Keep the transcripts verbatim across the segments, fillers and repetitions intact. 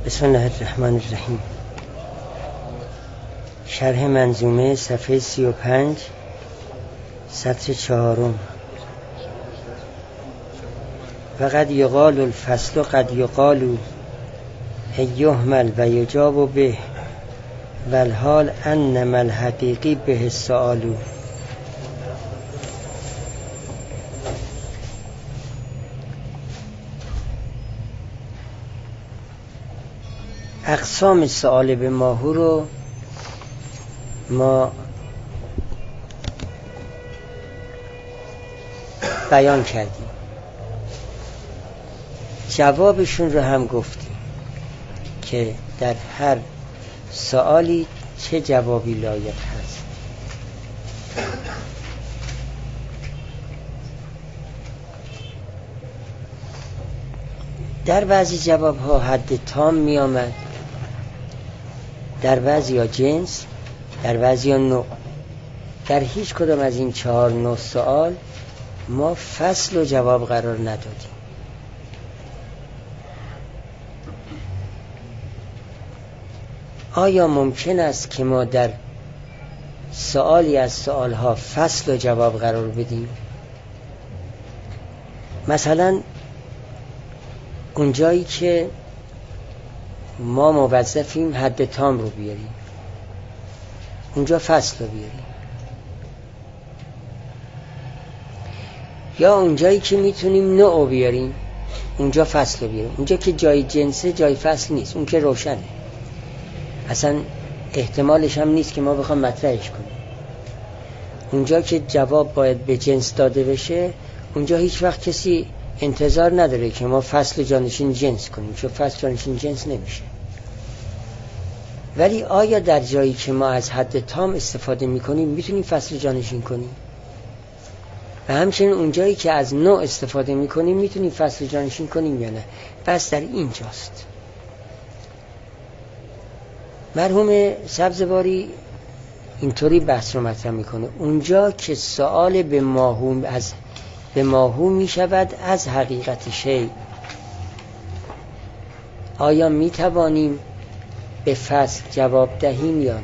بسم الله الرحمن الرحیم. شرح منظومه صفحه سی و پنج سطر چهارم. و قد یقال الفصل و قد یقال یهمل و یجاب به والحال انما الحقیقی به السؤال. اقسام سؤال به ماهو رو ما بیان کردیم، جوابشون رو هم گفتیم که در هر سؤالی چه جوابی لایق هست. در بعضی جواب ها حد تام می آمد، در بعضی ها جنس، در بعضی ها نوع. در هیچ کدام از این چهار نوع سوال ما فصل و جواب قرار ندادیم. آیا ممکن است که ما در سوالی از سوالها فصل و جواب قرار بدیم؟ مثلا اونجایی که ما موظفیم حد تام رو بیاریم، اونجا فصل رو بیاریم. یا اونجایی که میتونیم نوع رو بیاریم، اونجا فصل رو بیاریم. اونجا که جای جنسه جای فصل نیست، اون که روشنه، اصلا احتمالش هم نیست که ما بخوام مطرحش کنیم. اونجا که جواب باید به جنس داده بشه، اونجا هیچ وقت کسی انتظار نداره که ما فصل جانشین جنس کنیم، چون فصل جانشین جنس نمیشه. ولی آیا در جایی که ما از حد تام استفاده میکنیم میتونیم فصل جانشین کنیم؟ و همچنین اونجایی که از نوع استفاده میکنیم میتونیم فصل جانشین کنیم یا نه؟ بس در اینجاست. مرحوم سبزواری اینطوری بحث رو مطرح میکنه: اونجا که سؤال به ماهو از به ماهو میشود از حقیقت شی، آیا میتوانیم به فصل جواب دهیم یا نه؟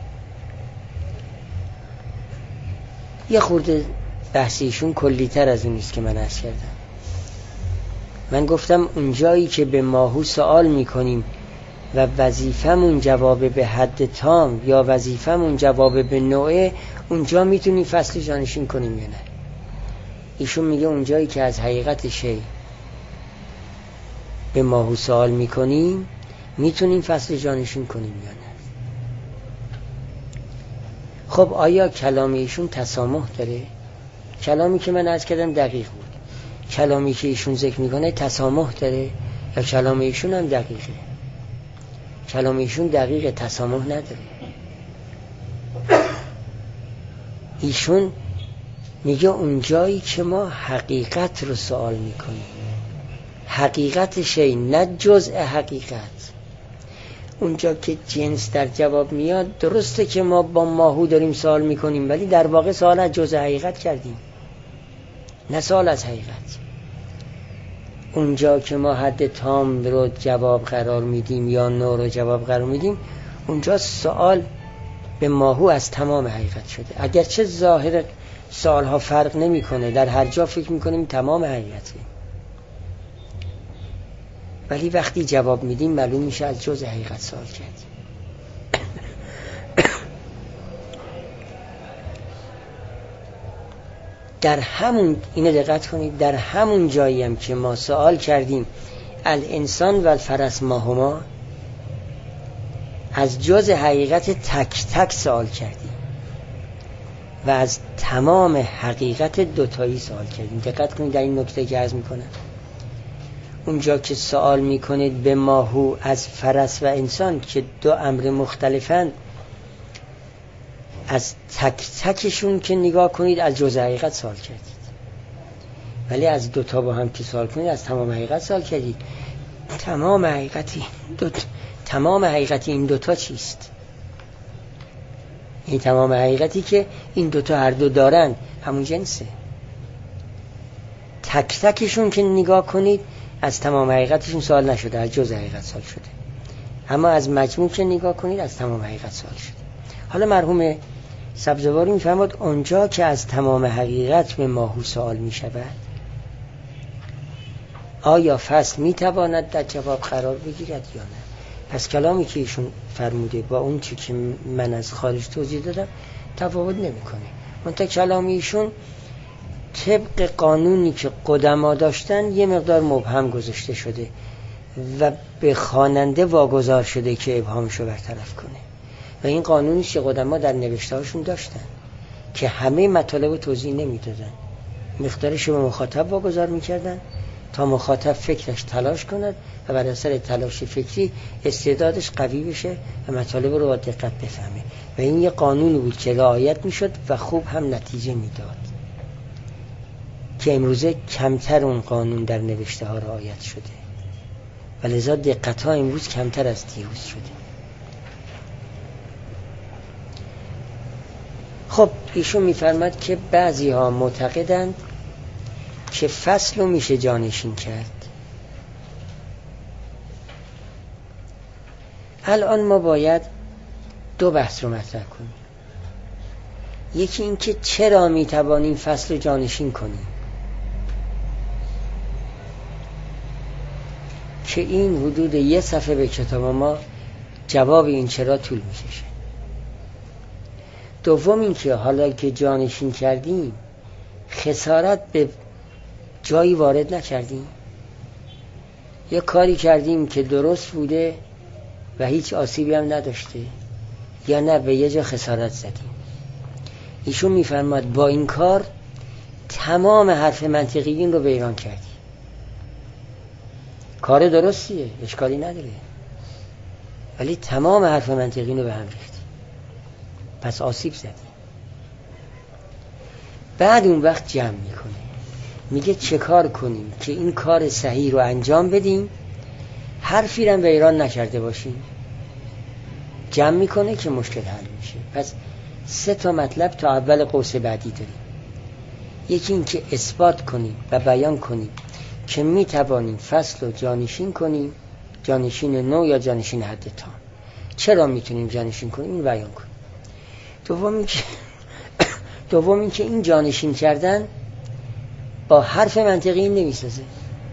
یه خورده بحثیشون کلی تر از اون است که من عرض کردم. من گفتم اونجایی که به ماهو سوال میکنیم و وظیفمون جواب به حد تام یا وظیفمون جواب به نوعه، اونجا میتونیم فصل جانشین کنیم یا نه؟ ایشون میگه اونجایی که از حقیقت شی به ماهو سوال میکنیم میتونیم فصل جانشین کنیم یا نه؟ خب آیا کلام ایشون تسامح داره؟ کلامی که من عرض کردم دقیق بود. کلامی که ایشون ذکر میکنه تسامح داره یا کلام ایشون هم دقیقه؟ کلام ایشون دقیقه، تسامح نداره. ایشون میگه اونجایی که ما حقیقت رو سوال میکنیم، حقیقت شی نه جزء حقیقت. اونجا که جنس در جواب میاد، درسته که ما با ماهو داریم سوال میکنیم، ولی در واقع سوال از جزء حقیقت کردیم، نه سوال از حقیقت. اونجا که ما حد تام رو جواب قرار میدیم یا نوع رو جواب قرار میدیم، اونجا سوال به ماهو از تمام حقیقت شده. اگرچه ظاهر سوال ها فرق نمی کنه، در هر جا فکر میکنیم تمام حقیقته، ولی وقتی جواب میدیم معلوم میشه از جزء حقیقت سوال کردیم. در همون، اینو دقت کنید، در همون جایی هم که ما سوال کردیم الانسان و الفرس ماهما، از جزء حقیقت تک تک سوال کردیم و از تمام حقیقت دوتایی سوال کردیم. دقت کنید در این نکته که عرض میکنم. اونجا که سوال میکنید به ماهو از فرس و انسان که دو امر مختلفن، از تک تکشون که نگاه کنید از جزء حقیقت سوال کردید، ولی از دوتا با هم که سوال کنید از تمام حقیقت سوال کردید. تمام حقیقتی دو تمام حقیقتی این دوتا چیست؟ این تمام حقیقتی که این دوتا هر دو دارن همون جنسه. تک تکشون که نگاه کنید از تمام حقیقتشون سوال نشده، از جزء حقیقت سوال شده. اما از مجموع که نگاه کنید از تمام حقیقت سوال شده. حالا مرحوم سبزواری میفرماد اونجا که از تمام حقیقت به ماهو سوال میشود، آیا فصل میتواند در جواب قرار بگیرد یا نه؟ پس کلامی که ایشون فرموده با اون چی که من از خارج توضیح دادم تفاوت نمیکنه. منتها کلام ایشون طبق قانونی که قدما داشتن یه مقدار مبهم گذاشته شده و به خواننده واگذار شده که ابهامشو برطرف کنه و این قانونی که قدما در نوشته هاشون داشتن که همه مطالب توضیح نمیدادن، مقدارش به مخاطب واگذار میکردن تا مخاطب فکرش تلاش کند و بر اثر تلاش فکری استعدادش قوی بشه و مطالب رو با دقت بفهمه و این یه قانونی بود که رعایت میشد و خوب هم نتیجه میداد که امروزه کمتر اون قانون در نوشته ها رعایت شده و لذا دقت ها امروز کمتر از دیروز شده. خب ایشون میفرماد که بعضی ها معتقدند که فصل رو میشه جانشین کرد. الان ما باید دو بحث رو مطرح کنیم. یکی این که چرا میتوانیم فصل رو جانشین کنیم، که این حدود یه صفحه به کتاب ما جواب این چرا طول میکشه. دوم این که حالا که جانشین کردیم خسارت به جایی وارد نکردیم، یه کاری کردیم که درست بوده و هیچ آسیبی هم نداشته، یا نه به یه جا خسارت زدیم. ایشون میفرماد با این کار تمام حرف منطقیین رو ویران کردی. کار درستیه، اشکالی نداره، ولی تمام حرف منطقیین رو به هم ریختی، پس آسیب زدی. بعد اون وقت جمع میکنه، میگه چه کار کنیم که این کار صحیح رو انجام بدیم، حرفی رو ویران نکرده باشیم. جمع میکنه که مشکل حل میشه. پس سه تا مطلب تا اول قوس بعدی داریم. یکی این که اثبات کنیم و بیان کنیم که میتوانیم فصل رو جانشین کنیم، جانشین نو یا جانشین حد تام. چرا میتونیم جانشین کنیم این بیان کنیم. دوم این که دوم این که این جانشین کردن با حرف منطقی نمیسازه،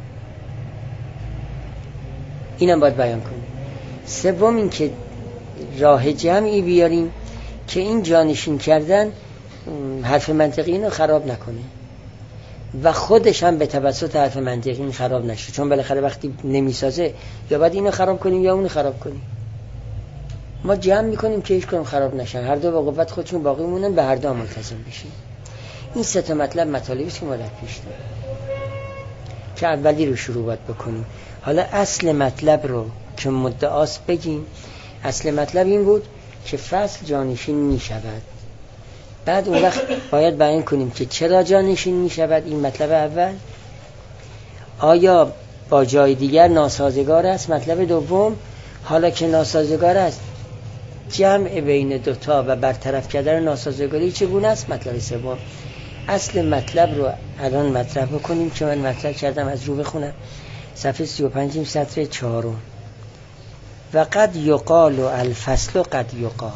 اینم باید بیان کنیم. سوم این که راه جمعی بیاریم که این جانشین کردن حرف منطقی اینو خراب نکنه و خودش هم به توسط حرف منطقی خراب نشه، چون بالاخره وقتی نمیسازه یا باید اینو خراب کنیم یا اونو خراب کنیم. ما جمع میکنیم که هیچ کنم خراب نشن، هر دو با قوت خودشون باقی مونن، به هر دو ملتزم بشیم. این سه تا مطلب مطالبی است که ما در پیش داریم که اولی رو شروع باید بکنیم. حالا اصل مطلب رو که مدعاست بگیم. اصل مطلب این بود که فصل جانشین می شود. بعد اون وقت باید بیان کنیم که چرا جانشین می شود. این مطلب اول. آیا با جای دیگر ناسازگار است؟ مطلب دوم، حالا که ناسازگار است جمع بین دوتا و برطرف کردن ناسازگاری چگونه است؟ مطلب سوم. اصل مطلب رو الان مطرح بکنیم که من مطرح کردم، از رو بخونم. صفحه سی و پنج سطر چهارم. و قد یقال الفصل و قد یقال.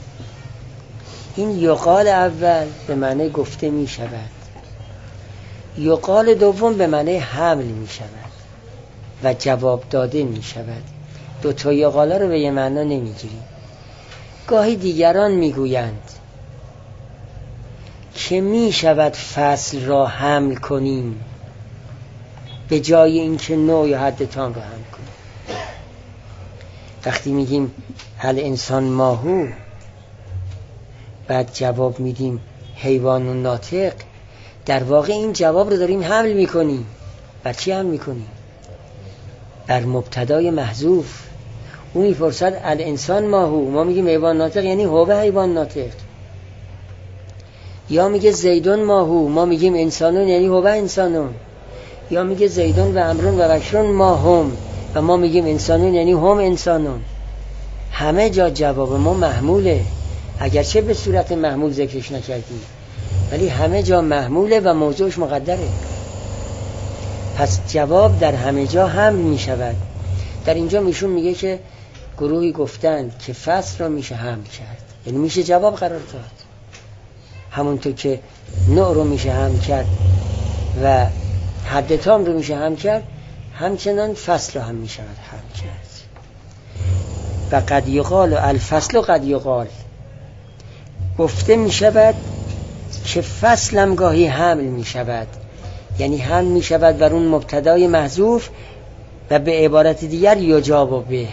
این یقال اول به معنی گفته می شود، یقال دوم به معنی حمل می شود و جواب داده می شود. دو تا یقالا رو به یه معنا نمی گیریم. گاهی دیگران می گویند که می شود فصل را حمل کنیم به جای اینکه نوع یا حد تام را حمل کنیم. وقتی میگیم هل انسان ماهو، بعد جواب میدیم حیوان و ناطق، در واقع این جواب رو داریم حمل میکنیم. بر چی حمل میکنیم؟ بر مبتدای محذوف. اون میپرسد ال انسان ماهو، ما میگیم حیوان ناطق، یعنی هو حیوان ناطق. یا میگه زیدون ماهو، ما میگیم انسانون، یعنی هو انسانون. یا میگه زیدون و امرون و بشرون ماهم، و ما میگیم انسانون، یعنی هم انسانون. همه جا جواب ما محموله، اگرچه به صورت محمول ذکرش نکردیم، ولی همه جا محموله و موضوعش مقدره. پس جواب در همه جا حمل می شود. در اینجا میشون میگه که گروهی گفتند که فصل رو میشه حمل کرد، یعنی میشه جواب قرار داد، همونطور که نوع رو میشه حمل کرد و حد تام رو میشه حمل کرد، همچنان فصل رو هم میشه حمل کرد. و قد یقال الفصل و قد یقال، گفته میشود که فصل هم گاهی حمل میشود، یعنی حمل میشود بر اون مبتدای محذوف و به عبارت دیگر یجاب به،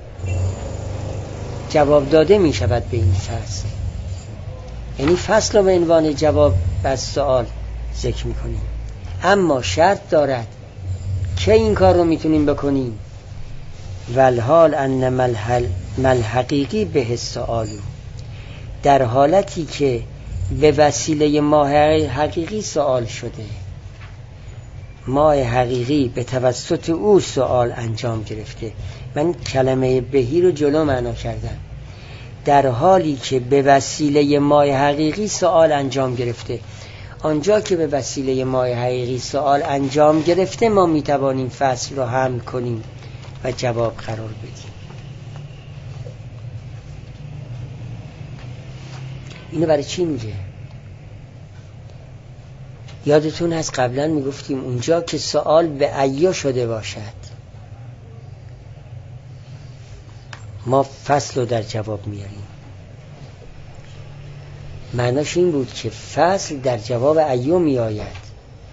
جواب داده میشود به این فصل، یعنی فصل رو به عنوان جواب بر سوال ذکر میکنیم. اما شرط دارد که این کار رو میتونیم بکنیم، والحال ان ملحل ملحقیقی به السؤالو، در حالتی که به وسیله ماه حقیقی سوال شده، ماه حقیقی به توسط او سوال انجام گرفته. من کلمه بهی رو جلو معنا کردم، در حالی که به وسیله ماه حقیقی سوال انجام گرفته. آنجا که به وسیله ماه حقیقی سوال انجام گرفته، ما میتوانیم فصل رو حمل کنیم و جواب قرار بدیم. اینو برای چی میگه؟ یادتون هست قبلا میگفتیم اونجا که سوال به ایا شده باشد، ما فصل رو در جواب میاریم. معناش این بود که فصل در جواب ایا میآید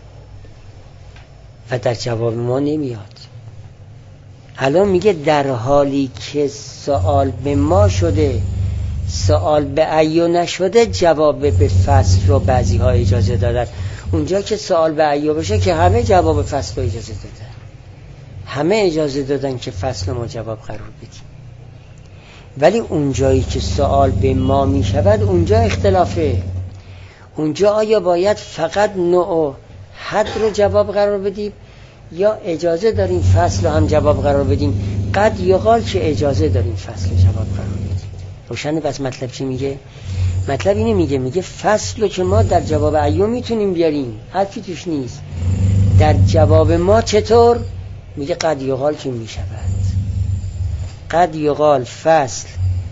و در جواب ما نمیاد. الان میگه در حالی که سوال به ما شده، سوال به ایا نشده، جواب به فصل رو بعضی ها اجازه دادن. اونجا که سوال به ایا بشه که همه جواب فصل رو اجازه دادن، همه اجازه دادن که فصل ما جواب قرار بدیم. ولی اونجایی که سوال به ما می شود، اونجا اختلافه. اونجا آیا باید فقط نوع حد رو جواب قرار بدیم یا اجازه داریم فصل رو هم جواب قرار بدیم؟ قد یقال که اجازه داریم فصل رو جواب قرار بدیم. روشنه؟ بس مطلب چی میگه؟ مطلب اینه میگه میگه فصل رو که ما در جواب ایو میتونیم بیاریم، حرفی توش نیست. در جواب ما چطور؟ میگه قد یقال که میشود. قد یقال فصل،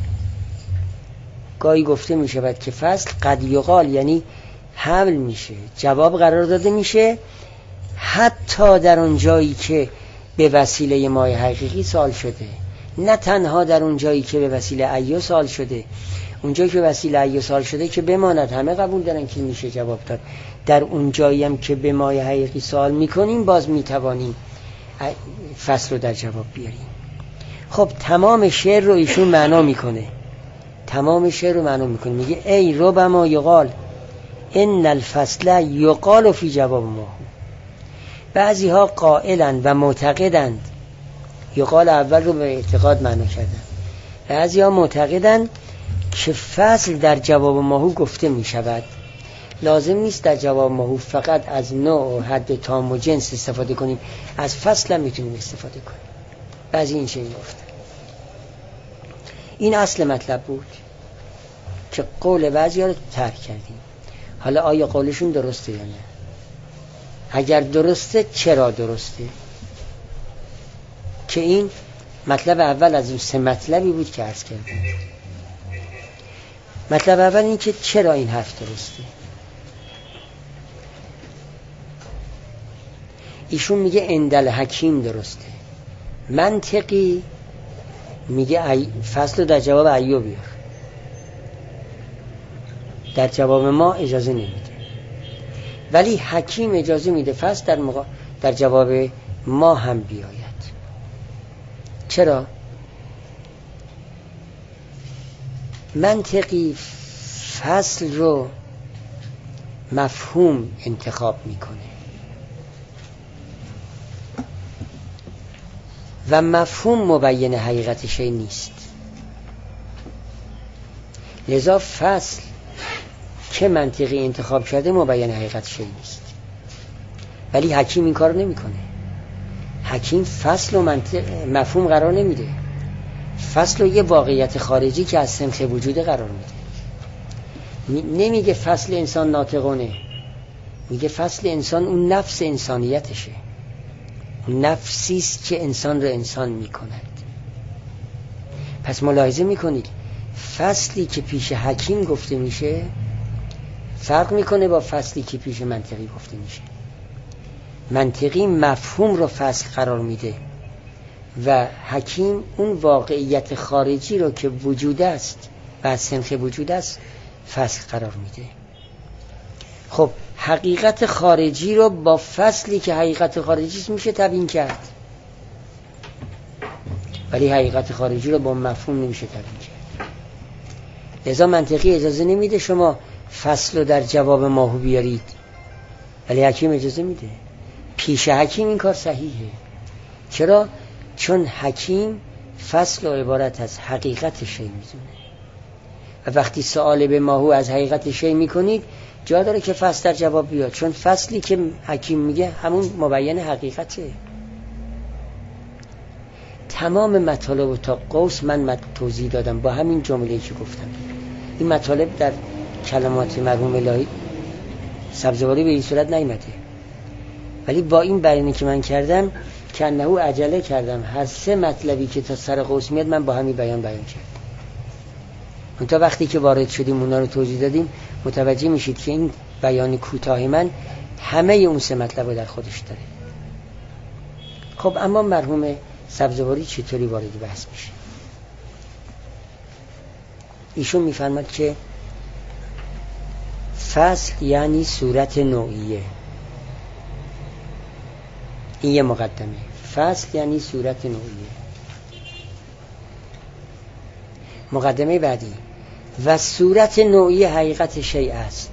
گاهی گفته میشود که فصل قد یقال یعنی حمل میشه، جواب قرار داده میشه، حتی در اون جایی که به وسیله ماه حقیقی سوال شده، نه تنها در اون جایی که به وسیله ایو سوال شده. اونجایی که وسیله ایو سوال شده که بماند، همه قبول دارن که میشه جواب داد. در اون جایی هم که به ماه حقیقی سوال میکنیم، باز میتوانیم فصل رو در جواب بیاریم. خب تمام شعر رو ایشون معنا میکنه، تمام شعر رو معنا میکنه. میگه ای ربما یقال ان الفصل یقال فی جواب ما. بعضی ها قائلند و معتقدند، یقال اول رو به اعتقاد معنا کردن، بعضی ها معتقدند که فصل در جواب ماهو گفته می شود. لازم نیست در جواب ماهو فقط از نوع و حد تام و جنس استفاده کنیم، از فصل هم میتونیم استفاده کنیم. بعضی این چه گفتن. این اصل مطلب بود که قول بعضی ها رو ترک کردیم. حالا آیا قولشون درسته یا نه؟ اگر درسته چرا درسته؟ که این مطلب اول از اون سه مطلبی بود که عرض کردم. مطلب اول این که چرا این حرف درسته. ایشون میگه اندل حکیم درسته، منطقی میگه ای فصل در جواب ایو بیار، در جواب ما اجازه نمیده. ولی حکیم اجازه میده فصل در, مقا... در جواب ما هم بیاید. چرا؟ منطقی فصل رو مفهوم انتخاب میکنه و مفهوم مبین حقیقت شیء نیست. لذا فصل که منطقی انتخاب شده مبین حقیقت شیء نیست. ولی حکیم این کار نمیکنه. حکیم فصل و منطق مفهوم قرار نمیده، فصل رو یه واقعیت خارجی که از سنخ وجود قرار میده. نمیگه فصل انسان ناطقونه، میگه فصل انسان اون نفس انسانیتشه، اون نفسیست که انسان رو انسان میکند. پس ملاحظه میکنید فصلی که پیش حکیم گفته میشه فرق میکنه با فصلی که پیش منطقی گفته میشه. منطقی مفهوم رو فصل قرار میده و حکیم اون واقعیت خارجی رو که وجود است و سنخ وجود است فصل قرار میده. خب حقیقت خارجی رو با فصلی که حقیقت خارجی است میشه تبیین کرد، ولی حقیقت خارجی رو با مفهوم نمیشه تبیین کرد. لذا منطقی اجازه نمیده شما فصل رو در جواب ماهو بیارید، ولی حکیم اجازه میده. پیش حکیم این کار صحیحه. چرا؟ چون حکیم فصل و عبارت از حقیقت شی میدونه و وقتی سوال به ماهو از حقیقت شی میکنید جا داره که فصل در جواب بیاد، چون فصلی که حکیم میگه همون مبین حقیقته. تمام مطالب تا قوس من توضیح دادم با همین جمله‌ای که گفتم. این مطالب در کلمات مرحوم الهی سبزواری به این صورت نیامده، ولی با این بیانی که من کردم که انه عجله کردم، هر سه مطلبی که تا سر قوس میاد من با همین بیان بیان کردم. اون تا وقتی که وارد شدیم اونا رو توضیح دادیم متوجه میشید که این بیان کوتاه من همه اون سه مطلب رو در خودش داره. خب اما مرحوم سبزواری چطوری وارد بحث میشه؟ ایشون میفرماد که فصل یعنی صورت نوعیه. این یه مقدمه. فصل یعنی صورت نوعیه. مقدمه بعدی و صورت نوعیه حقیقت شیء است.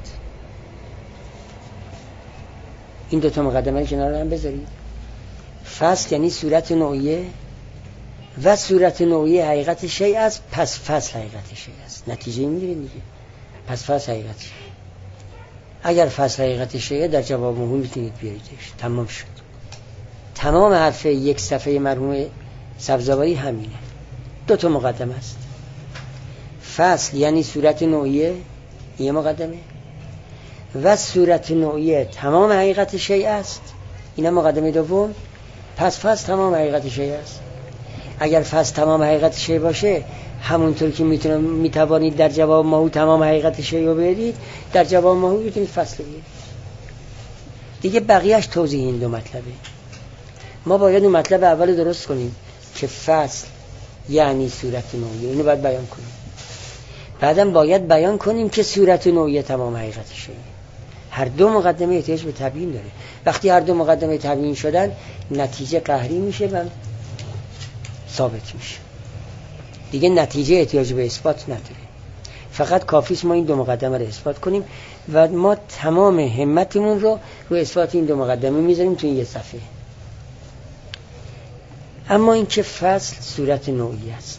این دوتا مقدمه رو کنار هم بذارید. فصل یعنی صورت نوعیه و صورت نوعیه حقیقت شیء است، پس فصل حقیقت شیء است. نتیجه میگیرید دیگه. پس فصل حقیقت شیء. اگر فصل حقیقت شیء در جواب مهم میتونید بیاریدش. تمام شد. تمام حرف یک صفحه مرحوم سبزواری همینه. دو تا مقدمه است. فصل یعنی صورت نوعیه، یه مقدمه، و صورت نوعیه تمام حقیقت شیء است، اینا مقدمه دوم. پس فصل تمام حقیقت شیء است. اگر فصل تمام حقیقت شیء باشه همونطور که میتونم میتوانید در جواب ماهو تمام حقیقت شیء رو بیارید، در جواب ماهو میتونید فصل بیارید. دیگه بقیهش توضیح این دو مطلبه. ما باید اون مطلب اول درست کنیم که فصل یعنی صورت نوعیه، اینو باید بیان کنیم. بعدم باید بیان کنیم که صورت نوعیه تمام حقیقت شیء. هر دو مقدمه احتیاج به تبیین داره. وقتی هر دو مقدمه تبیین شدن نتیجه قهری میشه و ثابت میشه. دیگه نتیجه احتیاج به اثبات نداره. فقط کافیست ما این دو مقدمه رو اثبات کنیم و ما تمام همتمون رو رو اثبات این دو مقدمه میذاریم تو این یه صفحه. اما این که فصل صورت نوعی است.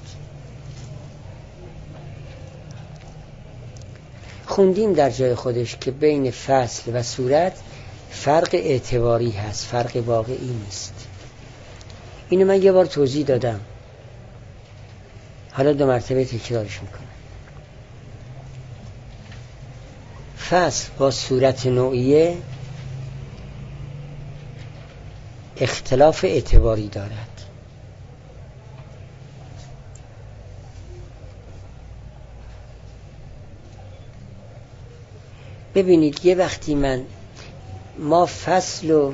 خوندیم در جای خودش که بین فصل و صورت فرق اعتباری هست، فرق واقعی نیست. اینو من یه بار توضیح دادم، حالا دو مرتبه تکرارش میکنم. فصل با صورت نوعیه اختلاف اعتباری دارد. ببینید یه وقتی من ما فصل و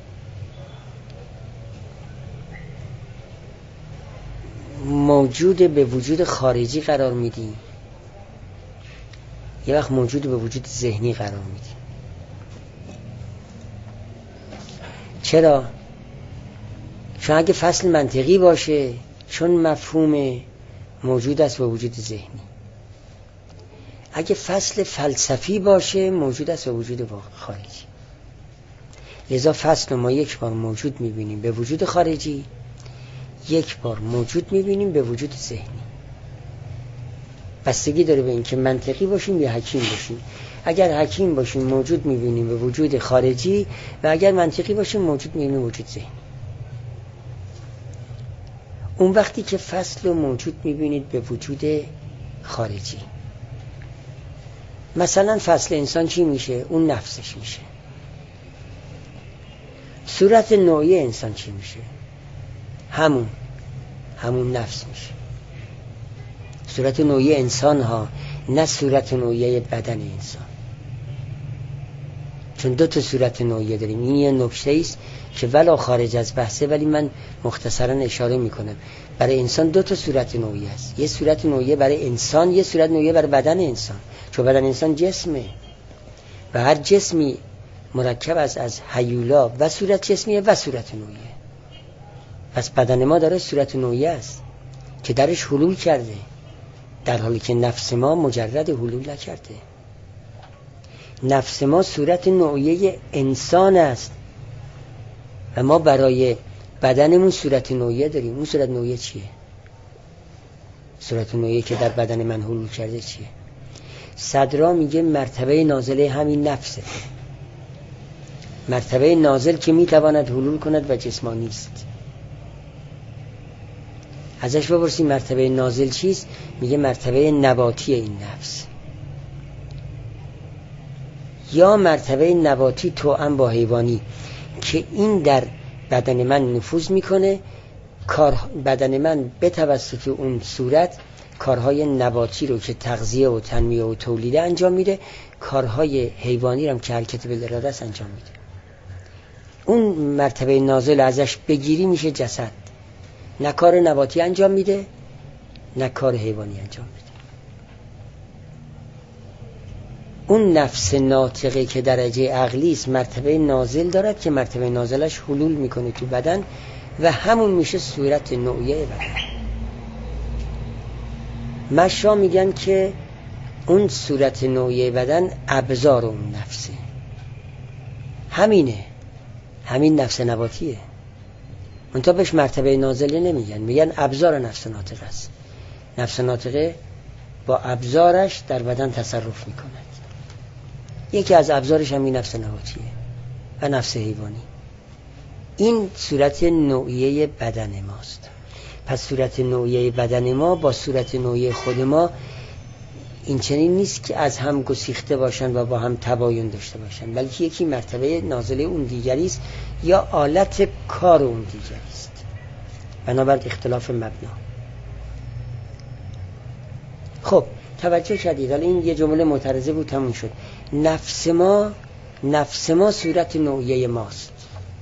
موجود به وجود خارجی قرار میدیم، یه وقت موجود به وجود ذهنی قرار میدیم. چرا؟ چون اگه فصل منطقی باشه چون مفهوم موجود است به وجود ذهنی. اگه فصل فلسفی باشه موجود است به وجود خارجی. لذا فصل ما یک بار موجود میبینیم به وجود خارجی، یک بار موجود میبینیم به وجود ذهنی. بستگی داره به این که منطقی باشیم یا حکیم باشیم. اگر حکیم باشیم موجود میبینیم به وجود خارجی و اگر منطقی باشیم موجود میبینیم به وجود ذهنی. اون وقتی که فصل رو موجود میبینید به وجود خارجی، مثلا فصل انسان چی میشه؟ اون نفسش میشه. صورت نوعی انسان چی میشه؟ همون همون نفس میشه. صورت نوعی انسان ها، نه صورت نوعی بدن انسان. چون دو تا صورت نوعی داریم. این یه نکته است که ولو خارج از بحثه، ولی من مختصرا اشاره میکنم. برای انسان دو تا صورت نوعی است. یه صورت نوعی برای انسان، یه صورت نوعی برای بدن انسان. چون بدن انسان جسمه و هر جسمی مرکب از از هیولا و صورت جسمیه و صورت نوعیه. پس بدن ما داره صورت نوعی است که درش حلول کرده، در حالی که نفس ما مجرد حلول نکرده. نفس ما صورت نوعی انسان است و ما برای بدنمون صورت نوعی داریم. اون صورت نوعی چیه؟ صورت نوعی که در بدن من حلول کرده چیه؟ صدرا میگه مرتبه نازله همین نفسه، مرتبه نازل که میتواند حلول کند و جسمانی است. ازش بپرسیم مرتبه نازل چیست؟ میگه مرتبه نباتی این نفس، یا مرتبه نباتی توأم با حیوانی که این در بدن من نفوذ میکنه. کار بدن من به توسط اون صورت کارهای نباتی رو که تغذیه و تنمیه و تولید انجام میده، کارهای حیوانی رو هم که حرکت بالإراده است انجام میده. اون مرتبه نازل ازش بگیری میشه جسد، نه کار نباتی انجام میده نه کار حیوانی انجام میده. اون نفس ناطقه که درجه عقلی است مرتبه نازل دارد که مرتبه نازلش حلول میکنه تو بدن و همون میشه صورت نوعیه بدن. مشا میگن که اون صورت نوعیه بدن ابزار اون نفسه، همینه، همین نفس نباتیه. منتها بهش مرتبه نازله نمیگن، میگن ابزار نفس ناطقه است. نفس ناطقه با ابزارش در بدن تصرف میکند. یکی از ابزارش همین نفس نباتیه و نفس حیوانی. این صورت نوعیه بدن ماست. پس صورت نوعیه بدن ما با صورت نوعیه خود ما این چنین نیست که از هم گسیخته باشن و با هم تباین داشته باشن، بلکه یکی مرتبه نازله اون دیگری است یا آلت کار اون دیگری است، بنابر اختلاف مبنا. خب توجه کردید؟ حالا این یه جمله معترضه بود، تموم شد. نفس ما نفس ما صورت نوعیه ماست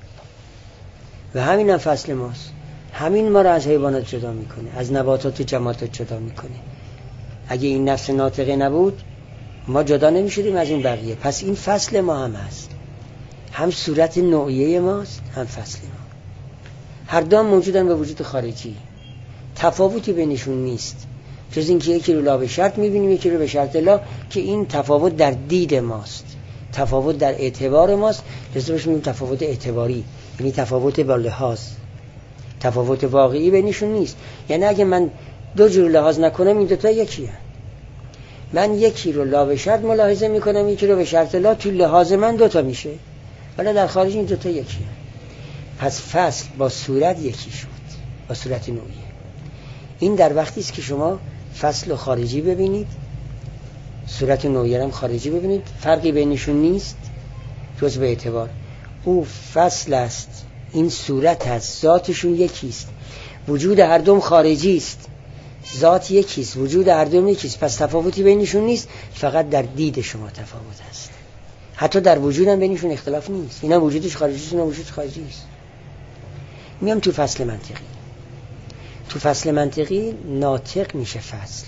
و همین هم فصل ماست. همین ما را از حیوانات جدا میکنه، از نباتات و جمادات جدا میکنه. اگه این نفس ناطقه نبود ما جدا نمیشدیم از این بقیه. پس این فصل ما هم هست، هم صورت نوعیه ماست هم فصل ما. هر دو موجودن به وجود خارجی، تفاوتی بینشون نیست جز اینکه یکی رو لا به شرط میبینیم یکی رو به شرط لا، که این تفاوت در دید ماست، تفاوت در اعتبار ماست. لذا بهش میگیم تفاوت اعتباری، یعنی تفاوت با لحاظ. تفاوت واقعی بینشون نیست. یعنی اگه من دو جور لحاظ نکنم این دوتا یکیه. من یکی رو لا به شرط ملاحظه میکنم یکی رو به شرط لا، تو لحاظ من دوتا میشه، ولی در خارج این دوتا یکیه. پس فصل با صورت یکی شد، با صورت نوعیه. این در وقتی است که شما فصل خارجی ببینید، صورت نوعیه هم خارجی ببینید، فرقی بینشون نیست جز به اعتبار. او فصل است، این صورت است، ذاتشون یکیست، وجود هر دوم خارجی است، ذات یکیست، وجود هر دوم یکیست. پس تفاوتی بینشون نیست، فقط در دید شما تفاوت است. حتی در وجود هم بینشون اختلاف نیست، اینا وجودش خارجی است، اینا وجود خارجی است. میام تو فصل منطقی. تو فصل منطقی ناطق میشه فصل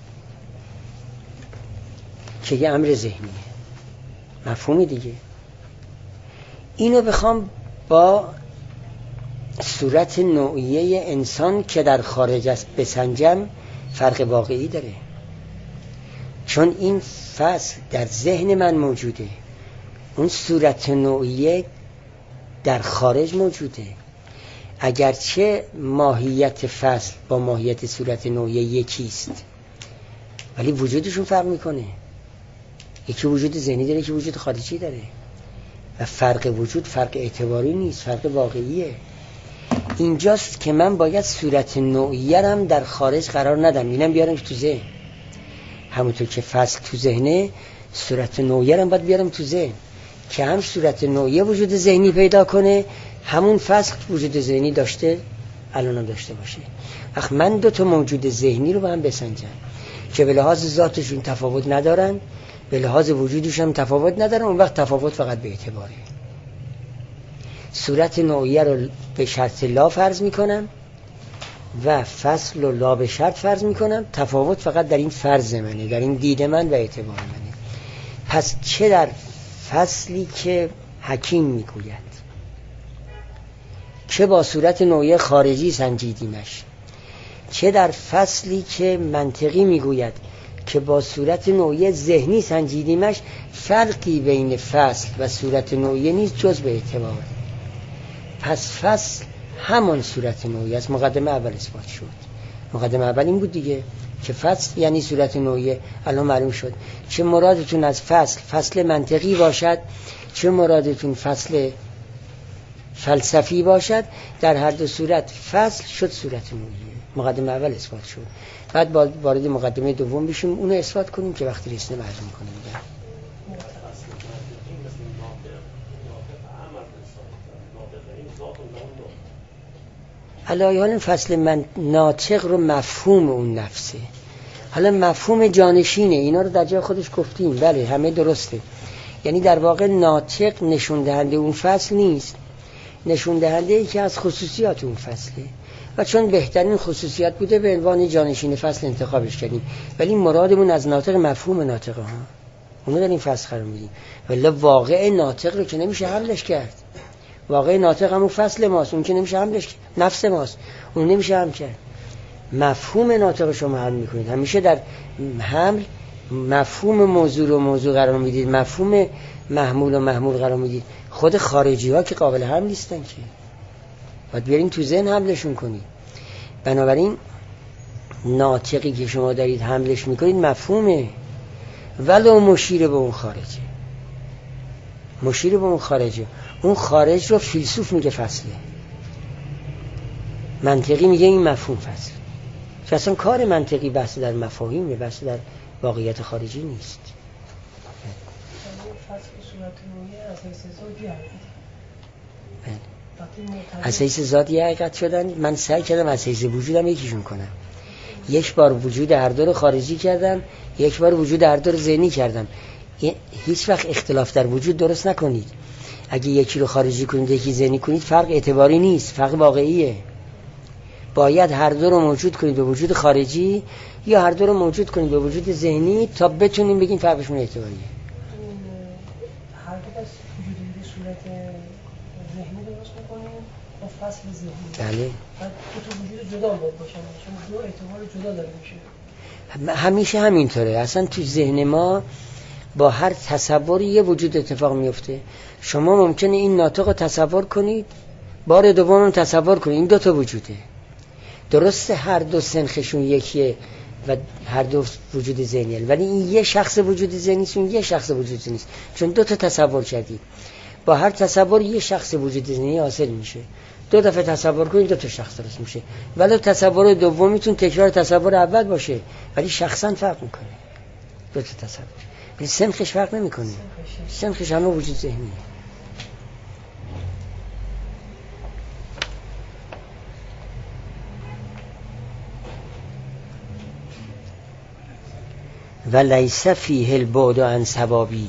که یه امر ذهنیه، مفهومی دیگه. اینو بخوام با صورت نوعیه انسان که در خارج است بسنجم، فرق واقعی داره. چون این فصل در ذهن من موجوده، اون صورت نوعیه در خارج موجوده. اگرچه ماهیت فصل با ماهیت صورت نوعیه یکیست، ولی وجودشون فرق میکنه. یکی وجود ذهنی داره، یکی وجود خارجی داره. و فرق وجود فرق اعتباری نیست، فرق واقعیه. اینجاست که من باید صورت نوعیه رم در خارج قرار ندم، اینم بیارم تو ذهن. همونطور که فصل تو ذهنه، صورت نوعیه رم باید بیارم تو ذهن که هم صورت نوعیه وجود ذهنی پیدا کنه، همون فصل وجود ذهنی داشته الانم داشته باشه. وقت من دو تا موجود ذهنی رو با هم بسنجم، که به لحاظ ذاتشون تفاوت ندارن، به لحاظ وجودشون هم تفاوت ندارن. اون وقت تفاوت فقط به اعتباره. صورت نوعیه رو به شرط لا فرض میکنم و فصل و لا به شرط فرض میکنم. تفاوت فقط در این فرض منه، در این دید من و اعتبار منه. پس چه در فصلی که حکیم میگوید چه با صورت نوعیه خارجی سنجیدیمش، چه در فصلی که منطقی میگوید که با صورت نوعیه ذهنی سنجیدیمش، فرقی بین فصل و صورت نوعیه نیست جز به اعتبار. پس فصل همان صورت نوعیه است. مقدمه اول اثبات شد. مقدمه اول این بود دیگه که فصل یعنی صورت نوعیه. الان معلوم شد چه مرادتون از فصل فصل منطقی باشد، چه مرادتون فصل فلسفی باشد، در هر دو صورت فصل شد صورت نوعیه. مقدمه اول اثبات شد. بعد وارد مقدمه دوم بشیم، اونو اثبات کنیم که وقتی رسیدیم معلوم کنیم. علایان فصل من ناطق رو مفهوم اون نفسه. حالا مفهوم جانشینه، اینا رو در جای خودش گفتیم. بله همه درسته. یعنی در واقع ناطق نشون دهنده اون فصل نیست، نشون دهنده ای که از خصوصیات اون فصله و چون بهترین خصوصیت بوده به عنوان جانشین فصل انتخابش کردیم. ولی مرادمون از ناطق مفهوم ناطقه ها، اونو در این فصل قرار میدیم. ولی واقع ناطق رو که نمیشه حملش کرد. واقع ناطق همون فصل ماست، اون که نمیشه حملش کرد. نفس ماست، اون نمیشه حمل کرد. مفهوم ناطق شما حمل میکنید. همیشه در حمل مفهوم موضوع رو موضوع قرار میدید، مفهوم محمول و محمول قرار میدید. خود خارجی ها که قابل حمل نیستن که باید بیارین تو ذهن حملشون کنید. بنابراین ناطقی که شما دارید حملش میکنید مفهومه، ولو مشیر به اون خارجه. مشیر به اون خارجه. اون خارج رو فیلسوف میگه فصله، منطقی میگه این مفهوم فصل. چون اصلا کار منطقی بحث در مفاهیمه، بحث در واقعیت خارجی نیست. از حیث ذاتی حقیقت شدن. من سعی کردم از حیث وجودم یکیشون کنم. یک بار وجود هر دو رو خارجی کردم، یک بار وجود هر دو رو ذهنی کردم. هیچ وقت اختلاف در وجود درست نکنید. اگه یکی رو خارجی کنید یکی ذهنی کنید فرق اعتباری نیست، فرق واقعیه. باید هر دو رو موجود کنید به وجود خارجی یا هر دو رو موجود کنید به وجود ذهنی تا بتونیم بگیم فرقشون اعتباریه. هر دو بس وجود به صورت ذهنی درست می‌کنیم با فصل ذهنی. بله. بعد دو تا وجود جدا باید باشن چون دو اعتبار جدا داره میشه. همیشه همینطوره. اصلا تو ذهن ما با هر تصوری یه وجود اتفاق میفته. شما ممکنه این ناطق رو تصور کنید، بار دوم رو تصور کنید، این دو تا وجوده. درسته هر دو سنخشون یکیه و هر دو وجود ذهنیه، ولی این یه شخص وجود ذهنی است، اون یه شخص وجود ذهنی است، چون دو تا تصور کردید. با هر تصور یه شخص وجود ذهنی حاصل میشه. دو دفعه تصور کنید دو تا شخص درست میشه. ولی تصور دومیتون تکرار تصور اول باشه ولی شخصا فرق میکنه. دو تا تصور ولی سنخش فرق نمیکنه. سنخش همه وجود ذهنیه. و لیس فیه البعد عن صوابی.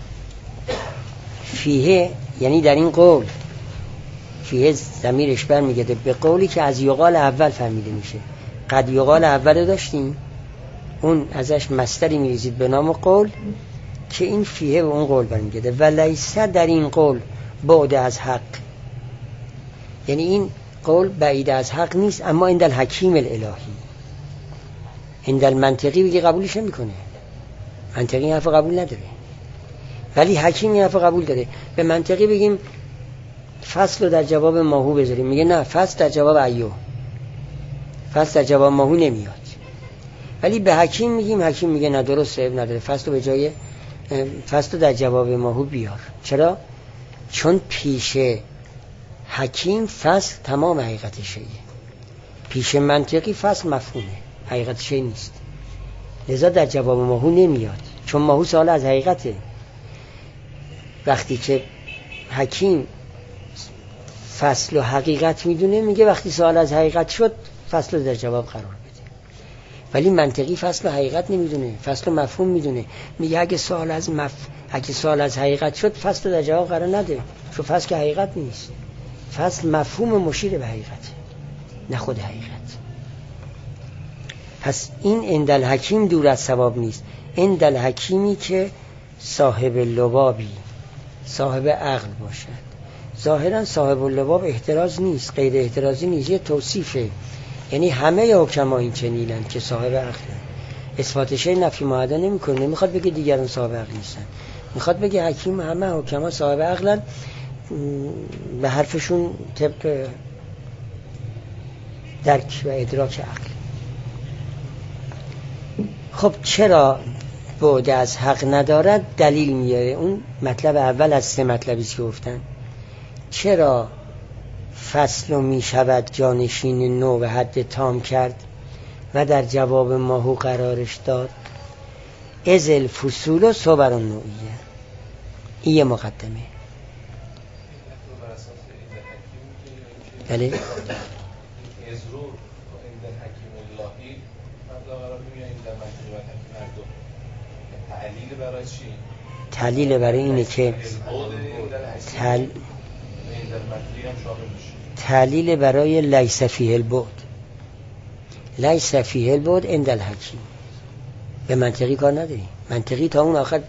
فیه یعنی در این قول، فیه ضمیرش برمیگرده به قولی که از یقال اول فهمیده میشه. قد یقال اول داشتیم، اون ازش مصدری میریزید به نام قول که این فیه به اون قول برمیگرده. و لیس در این قول بعد از حق، یعنی این قول بعید از حق نیست، اما این در حکیم الالهی. این در منطقی بگی قبولش نمیکنه، منطقی حرف قبول نداره، ولی حکیم حرف قبول داره. به منطقی بگیم فصل رو در جواب ماهو بذاریم، میگه نه فصل در جواب ایو، فصل در جواب ماهو نمیاد. ولی به حکیم میگیم، حکیم میگه نه درسته، عیب نداره، فصل رو به جای فصل رو در جواب ماهو بیار. چرا؟ چون پیش حکیم فصل تمام حقیقت شیء، پیش منطقی فصل مفهومه، حقیقت شیء نیست. لذا در جواب ماهو نمیاد، چون ماهو سوال از حقیقته. وقتی که حکیم فصل و حقیقت میدونه، میگه وقتی سوال از حقیقت شد فصل رو در جواب قرار بده. ولی منطقی فصل و حقیقت نمیدونه، فصل و مفهوم میدونه. میگه اگه سوال از مف... اگه سوال از حقیقت شد فصل در جواب قرار نده، چون فصل که حقیقت نیست. فصل مفهوم مشیر به حقیقت، نه خود حقیقت. پس این اندل حکیم دور از ثواب نیست. اندل حکیمی که صاحب لبابی، صاحب عقل باشد. ظاهرا صاحب اللباب احتراز نیست، غیر احترازی نیست، یه توصیفه. یعنی همه حکما این چنینن که صاحب عقلن. اثبات شی نفی معاده نمیکنه، نمیخواد بگه دیگران صاحب عقل نیستن، میخواد بگه حکیم همه حکما صاحب عقلن، به حرفشون طبق درک و ادراک عقل. خب چرا بعد از حق ندارد؟ دلیل میاره. اون مطلب اول از سه مطلبی که گفتن. چرا فصل می شود جانشین نو و حد تام کرد و در جواب ماهو قرارش داد؟ ازل فصول و صبر نوعیه. این یه مقدمه. بله تعلیل برای چی؟ تعلیل برای اینه که تل... تعلیل برای لیس فیه البعد. لیس فیه البعد عند الحکیم. به منطقی کار نداری. منطقی تا اون آخر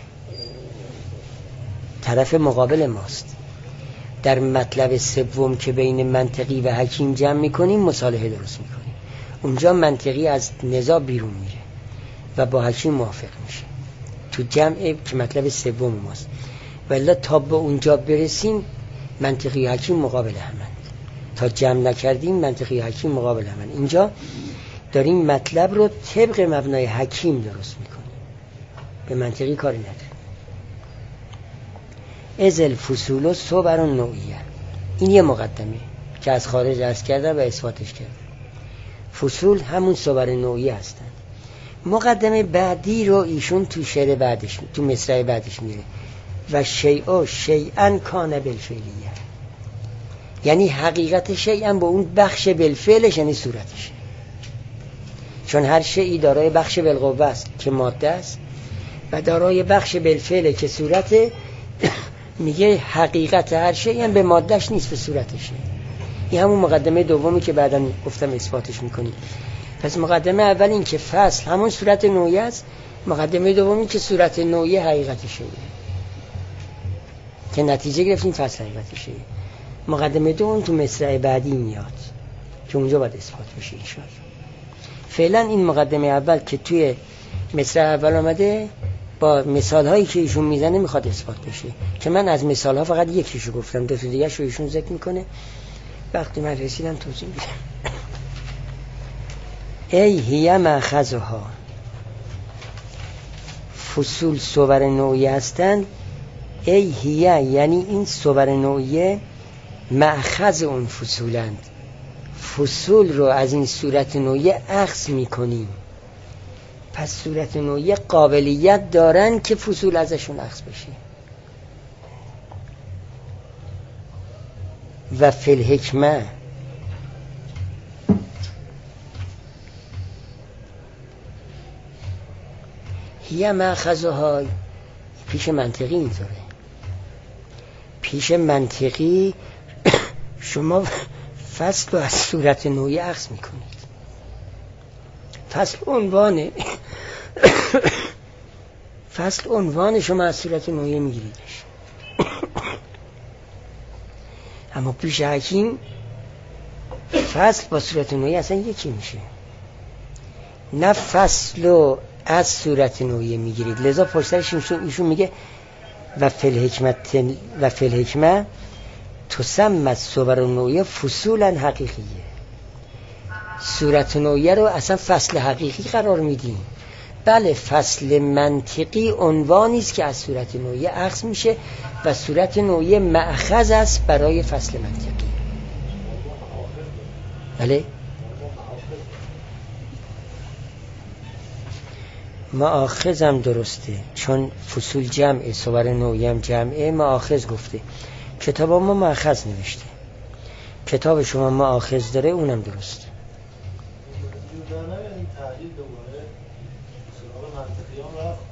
طرف مقابل ماست. در مطلب سوم که بین منطقی و حکیم جمع میکنیم مصالحه درست میکنیم. اونجا منطقی از نزاع بیرون میره و با حکیم موافق میشه تو جمع که مطلب سوم ماست. ولی تا به اونجا برسیم منطقی حکیم مقابل همند. تا جمع نکردیم منطقی حکیم مقابل همند. اینجا داریم مطلب رو طبق مبنای حکیم درست میکنیم، به منطقی کاری نداریم. ازل فصول و صبر و نوعیه. این یه مقدمه که از خارج عرض کردم و اثباتش کردم. فصول همون صبر نوعیه هستن. مقدمه بعدی رو ایشون تو شعر بعدش، تو مصرع بعدش میره و شیء شیئا کان بالفعلیه. یعنی حقیقت شیئا با اون بخش بالفعلش، یعنی صورتشه. چون هر شیئی دارای بخش بالقوه است که ماده است و دارای بخش بالفعل که صورته. میگه حقیقت هر شیئی هم به مادهش نیست، به صورتشه. این همون مقدمه دومی که بعداً گفتم اثباتش میکنیم. پس مقدمه اول این که فصل همون صورت نوعی است، مقدمه دومی که صورت نوعی حقیقت شیئه، که نتیجه گرفتیم فصل حقیقت شیئه. مقدمه دوم تو مصرع بعدی میاد که اونجا باید اثبات بشه انشاءالله. فعلا این مقدمه اول که توی مصرع اول آمده با مثال هایی که ایشون میزنه میخواد اثبات بشه، که من از مثال ها فقط یکیشو گفتم، دو تا دیگه شو ایشون ذکر میکنه، وقتی من رسیدم توضیح میدم. ای هیه مأخذها، فصول صور نوعی هستند. ای هیه یعنی این صور نوعیه مأخذ اون فصولند. فصول رو از این صورت نوعی اخذ میکنیم. پس صورت نوعی قابلیت دارن که فصول ازشون اخذ بشه. و فی الحکمه هیه مأخذها. پیش منطقی اینطوره. پیش منطقی شما فصل رو از صورت نوعی اخذ میکنید. فصل عنوانه فصل عنوان شما از صورت نوعی میگیریدش. اما پیش حکیم فصل با صورت نوعی اصلا یکی میشه. نه فصل رو از صورت نوعی میگیرید. لذا پشترش ایشون میگه و فی الحکمت و فی الحکمه تسمى الصور النوعیه فصولا حقیقیه. صورت نوعیه رو اصلا فصل حقیقی قرار میدیم. بله فصل منطقی عنوانی است که از صورت نوعیه اخذ میشه و صورت نوعیه مأخذ است برای فصل منطقی. بله مآخذم درسته، چون فصول جمعه، صور نوعی هم جمعه، مآخذ گفته. کتاب ما مأخذ نوشته، کتاب شما مآخذ داره، اونم درسته. تحلیل دوباره سراغ منطقی هم رفت.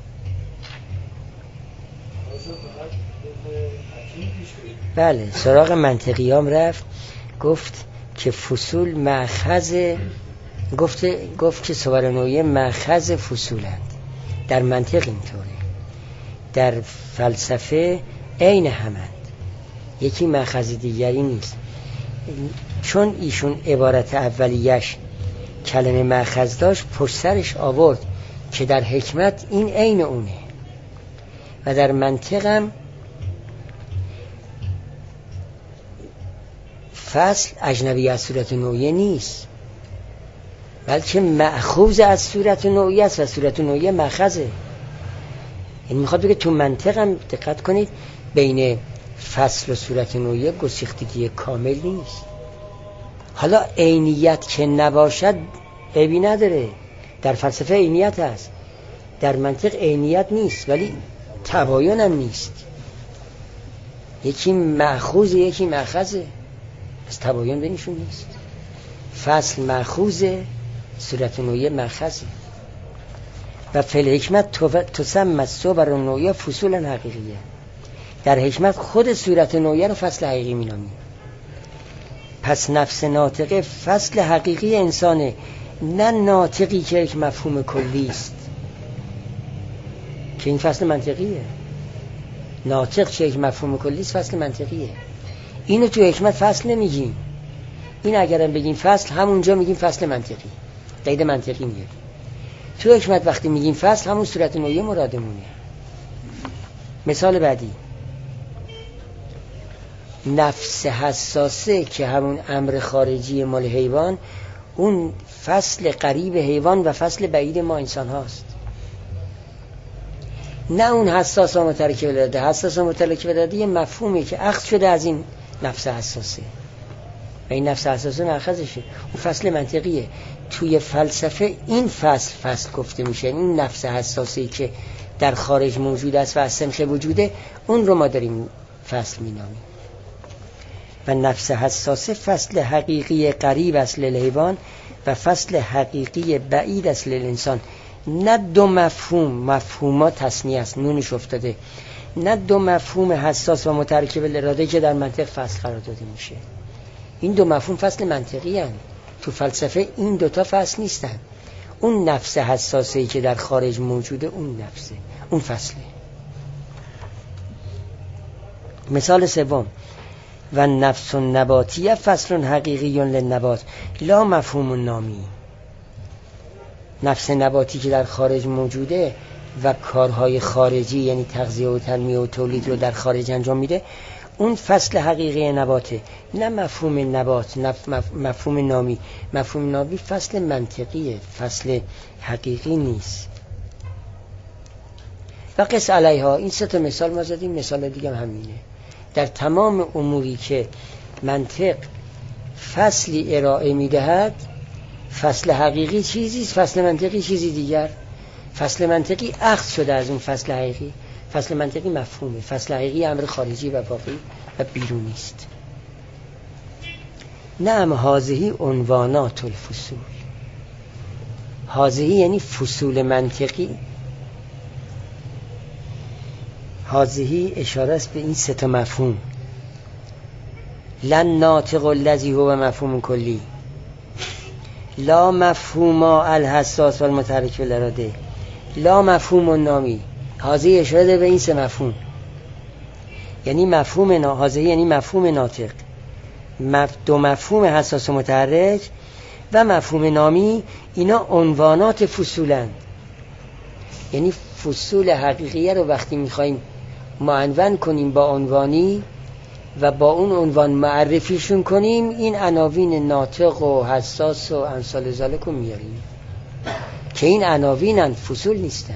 بله سراغ منطقی هم رفت. گفت که فصول مأخذ گفت گفت که صور نوعیه مأخذ فصولند. در منطق اینطوره، در فلسفه عین همند، یکی مأخذ دیگری نیست. چون ایشون عبارت اولیش کلمه مأخذ داشت، پشت سرش آورد که در حکمت این عین اونه و در منطق هم فصل اجنبی از صورت نوعیه نیست، بلکه مأخوذ از صورت نوعیه است و صورت نوعیه مأخذه. این میخواد بگه تو منطق هم دقت کنید بین فصل و صورت نوعیه گسیختگی کامل نیست. حالا عینیت که نباشد عیبی نداره، در فلسفه عینیت هست، در منطق عینیت نیست ولی تباین هم نیست. یکی مأخوذ یکی مأخذه، از تباین بینشون نیست. فصل مأخوذه، صورت نوعیه مأخذه. و فی الحکمت تسمى صور نوعیه فصولا حقیقیه. در حکمت خود صورت نوعیه رو فصل حقیقی مینامیم. پس نفس ناطقه فصل حقیقی انسانه، نه ناطقی که یک مفهوم کلی است که این فصل منطقیه. ناطق که یک مفهوم کلی است فصل منطقیه. اینو تو حکمت فصل نمیگیم. این اگرم بگیم فصل، همونجا میگیم فصل منطقی، قید منطقی میاریم. تو حکمت وقتی میگیم فصل، همون صورت نوعیه مرادمونه. مثال بعدی، نفس حساسه که همون امر خارجی مال حیوان، اون فصل قریب حیوان و فصل بعید ما انسان هاست. نه اون حساس و مترکب الاراده. حساس و مترکب الاراده یه مفهومی که اخذ شده از این نفس حساسه و این نفس حساسه مأخذشه، اون فصل منطقیه. توی فلسفه این فصل فصل گفته میشه. این نفس حساسه که در خارج موجود است و از سنخ وجوده، اون رو ما داریم فصل مینامیم. و نفس حساسه فصل حقیقی قریب است للحیوان و فصل حقیقی بعید است للانسان. نه دو مفهوم، مفهومات تصنیه است، نونش افتاده، نه دو مفهوم حساس و مترکب الاراده که در منطق فصل قرار داده میشه. این دو مفهوم فصل منطقی هستند. تو فلسفه این دوتا فصل نیستن. اون نفس حساسه‌ای که در خارج موجوده، اون نفسه، اون فصله. مثال سوم، و نفس نباتیه فصل حقیقی للنبات لا مفهوم نامی. نفس نباتی که در خارج موجوده و کارهای خارجی یعنی تغذیه و تنمیه و تولید رو در خارج انجام میده، اون فصل حقیقی نباته، نه مفهوم نبات، نه مفهوم نامی. مفهوم نامی فصل منطقیه، فصل حقیقی نیست. و قس علیها، این سه تا مثال ما زدیم، مثال دیگه هم همینه. در تمام اموری که منطق فصلی ارائه میدهد، فصل حقیقی چیزیست، فصل منطقی چیزی دیگر. فصل منطقی اخذ شده از اون فصل حقیقی، فصل منطقی مفهومه، فصل حقیقی امر خارجی و واقعی و بیرونی است. نعم هذه عنوانات الفصول. هذه یعنی فصول منطقی. هذه اشاره است به این سه تا مفهوم. لن ناطق الذی هو مفهوم کلی، لا مفهوم الحساس و المتحرک بالاراده، لا مفهوم النامی. هذه اشاره به این سه مفهوم، یعنی مفهوم نا هذه یعنی مفهوم ناطق، مف... دو مفهوم حساس و متحرک و مفهوم نامی. اینا عنوانات فصولن، یعنی فصول حقیقیه رو وقتی میخوایم معنون کنیم با عنوانی و با اون عنوان معرفیشون کنیم، این عناوین ناطق و حساس و امثال ذالک رو میاریم که این عناوینن، فصول نیستن.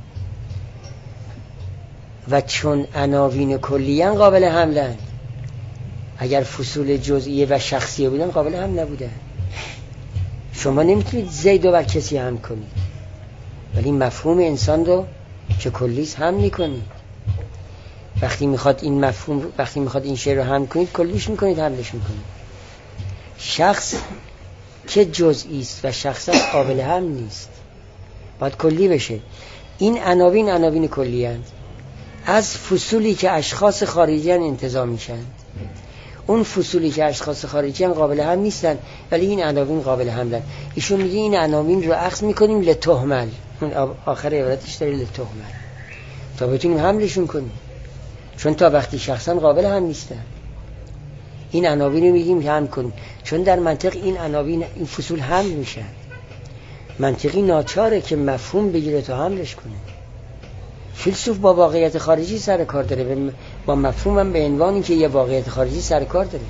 و چون عناوین کلیان قابل حملن، اگر فصول جزئیه و شخصیه بودن قابل حمل نبودن. شما نمیتونید زید و کسی حمل کنید، ولی مفهوم انسان رو که کلیس حمل میکنید. وقتی میخواد این مفهوم، وقتی میخواد این شعر رو حمل کنید، کلیش میکنید، حملش میکنید. شخص که جزئی است و شخصا قابل هم نیست، باید کلی بشه. این عناوین عناوین کلی هستند، از فصولی که اشخاص خارجی ان انتزاع میشن. اون فصولی که اشخاص خارجی ان قابل هم نیستن ولی این عناوین قابل حملن. ایشون میگه این عناوین رو اخذ میکنیم لتهمل، اون آخر عبارتش داره لتهمل، تا بتونیم حملشون کنیم، چون تا وقتی شخصا قابل هم نیستن این عناوین رو میگیم حمل کنیم، چون در منطق این عناوین این فصول حمل میشن. منطقی ناچاره که مفهوم بگیره تا حملش کنه. فیلسوف با واقعیت خارجی سر کار داره، با مفهوم هم به عنوانی که یه واقعیت خارجی سر کار داره،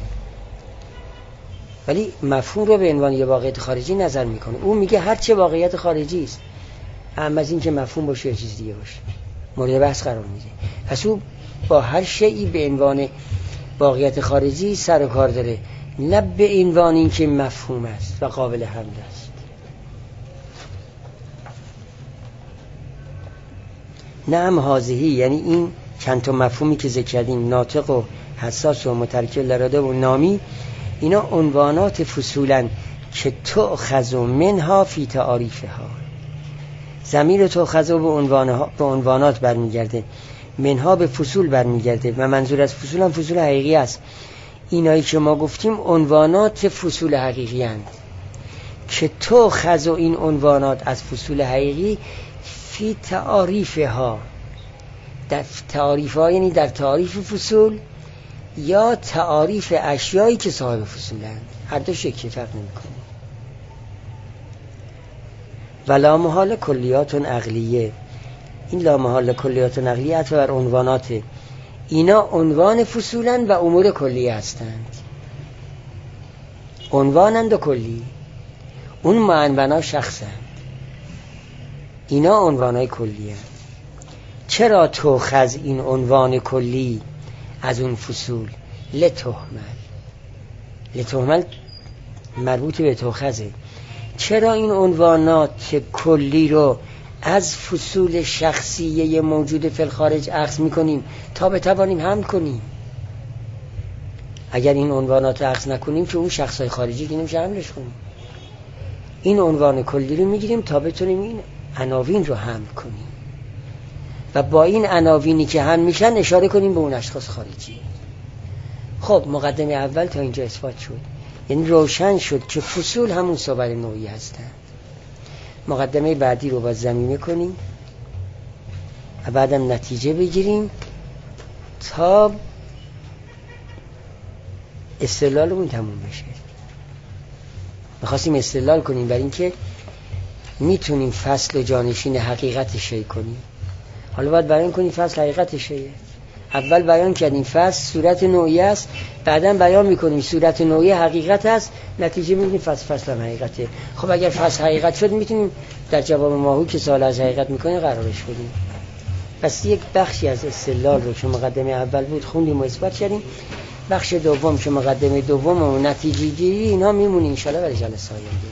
ولی مفهوم رو به عنوان یه واقعیت خارجی نظر میکنه. اون میگه هر چه واقعیت خارجی است اهم از این که مفهوم باشه یا چیز دیگه باشه مورد بحث قرار میده. پس او با هر شیئی به عنوان واقعیت خارجی سر کار داره، نه به عنوان این که مفهوم است و قابل حمل است. نعم هازهی، یعنی این چند تا مفهومی که ذکر کردیم، ناطق و حساس و مترکب الاراده و نامی، اینا عنوانات فصولن که تؤخذ منها فی تعاریفها. ضمیر تؤخذ به عنوانها به عنوانات برمیگرده، منها به فصول برمیگرده و منظور از فصول هم فصول حقیقی است. اینایی که ما گفتیم عنوانات فصول حقیقی هستند که تؤخذ این عنوانات از فصول حقیقی فی تعاریفها، در تعاریفها یعنی در تعاریف فصول یا تعاریف اشیایی که صاحب فصولند، هر دو شکل فرق نمی‌کنه. و لا محال کلیات عقلیه، این لا محال کلیات عقلیه عطف بر عنوانات، اینا عنوان فصولند و امور کلیه هستند، عنوانند و کلی. اون معنونا شخصند، اینا عنوانای کلیه. چرا تؤخذ این عنوان کلی از اون فصول؟ لتهمل، لتهمل مربوط به تؤخذه. چرا این عنوانات کلی رو از فصول شخصیه موجود فی الخارج اخذ میکنیم تا بتوانیم حمل کنیم؟ اگر این عنوانات رو اخذ نکنیم که اون شخصای خارجی که نمیشه حملش کنیم. این عنوان کلی رو میگیریم تا بتونیم این عناوین رو حمل کنیم و با این عناوینی که حمل میشن اشاره کنیم به اون اشخاص خارجی. خب مقدمه اول تا اینجا اثبات شد، یعنی روشن شد که فصول همون صور نوعی هستند. مقدمه بعدی رو باید ضمیمه کنیم و بعدم نتیجه بگیریم تا استدلالمون تموم بشه. می‌خواستیم استدلال کنیم برای اینکه میتونیم فصل جانشین حقیقت شیء کنیم. حالا باید بیان کنیم فصل حقیقت شیء. اول بیان کردیم فصل صورت نوعی است، بعداً بیان میکنیم صورت نوعی حقیقت است، نتیجه میگیریم فصل فصل هم حقیقته. خب اگر فصل حقیقت شد میتونیم در جواب ماهو که سوال از حقیقت میکنه قرارش بدیم. پس یک بخشی از استدلال رو که مقدمه اول بود خوندیم و اثبات کردیم. بخش دوم که مقدمه دوم و نتیجه گیری اینا میمونه ان شاء الله برای جلسه آینده.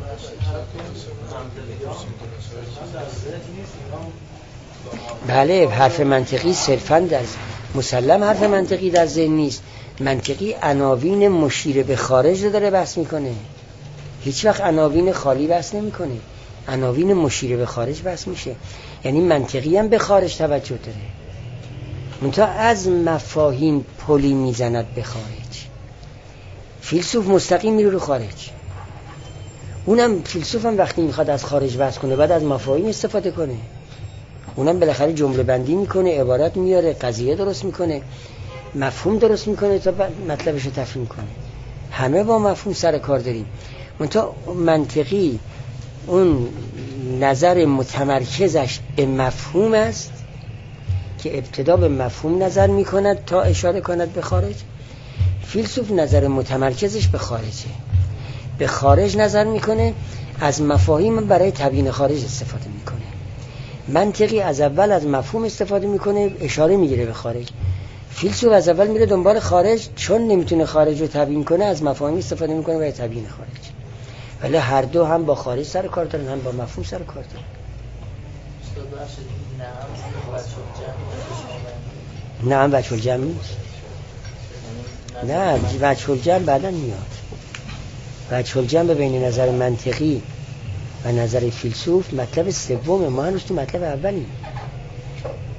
بله، حرف منطقی صرفاً در مسلم حرف منطقی در ذهن نیست. منطقی عناوین مشیر به خارج رو داره بحث میکنه، هیچ وقت عناوین خالی بحث نمیکنه. عناوین مشیر به خارج بحث میشه، یعنی منطقی هم به خارج توجه داره، منتها از مفاهیم پلی میزند به خارج. فیلسوف مستقیم میره رو خارج، اونم فیلسوف هم وقتی میخواد از خارج بحث کنه بعد از مفاهیم استفاده کنه. اونم بالاخره جمله بندی میکنه، عبارت میاره، قضیه درست میکنه، مفهوم درست میکنه تا مطلبش رو تفهیم کنه. همه با مفهوم سر کار داریم. منتها منطقی اون نظر متمرکزش به مفهوم است که ابتدا به مفهوم نظر میکند تا اشاره کند به خارج. فیلسوف نظر متمرکزش به خارجه، به خارج نظر میکنه، از مفاهیم برای تبیین خارج استفاده میکنه. منطقی از اول از مفهوم استفاده میکنه، اشاره میگیره به خارج. فیلسوف از اول میره دنبال خارج، چون نمیتونه خارج رو تبیین کنه از مفاهیم استفاده میکنه برای تبیین خارج. ولی هر دو هم با خارج سر کار دارن، هم با مفهوم سر کار دارن. نه هم وجه الجمع نیست. نه وجه الجمع بعدا میاد، وجه الجمع بین نظر منطقی و نظر فیلسوف مطلب سوم، ما هنوز تو مطلب اولیم.